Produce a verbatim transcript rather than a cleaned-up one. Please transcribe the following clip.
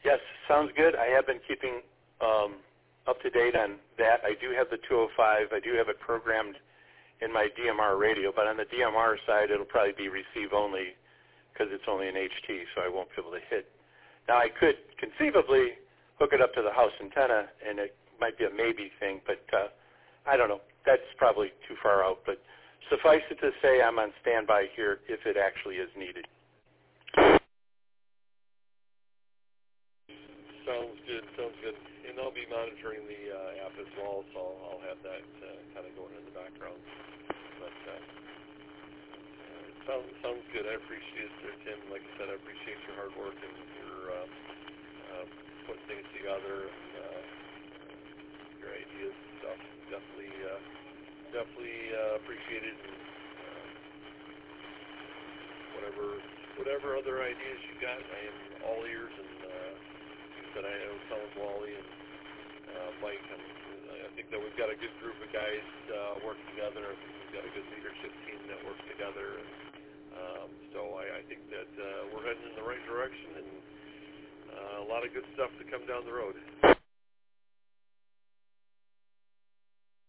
Yes, sounds good. I have been keeping um, up to date on that. I do have the two oh five. I do have it programmed in my D M R radio, but on the D M R side, it'll probably be receive only because it's only an H T, so I won't be able to hit. Now, I could conceivably hook it up to the house antenna, and it might be a maybe thing, but uh, I don't know. That's probably too far out, but suffice it to say I'm on standby here if it actually is needed. Sounds good, sounds good. And I'll be monitoring the uh, app as well, so I'll, I'll have that uh, kind of going in the background. But uh, uh, sounds, sounds good. I appreciate it, Tim. Like I said, I appreciate your hard work and your uh, uh, putting things together and uh, your ideas and stuff. Definitely, uh, definitely uh, appreciate it. And, uh, whatever, whatever other ideas you got, I am all ears. And uh, that I was telling Wally and uh, Mike, and I think that we've got a good group of guys uh, working together. I think we've got a good leadership team that works together. And, um, so I, I think that uh, we're heading in the right direction, and uh, a lot of good stuff to come down the road.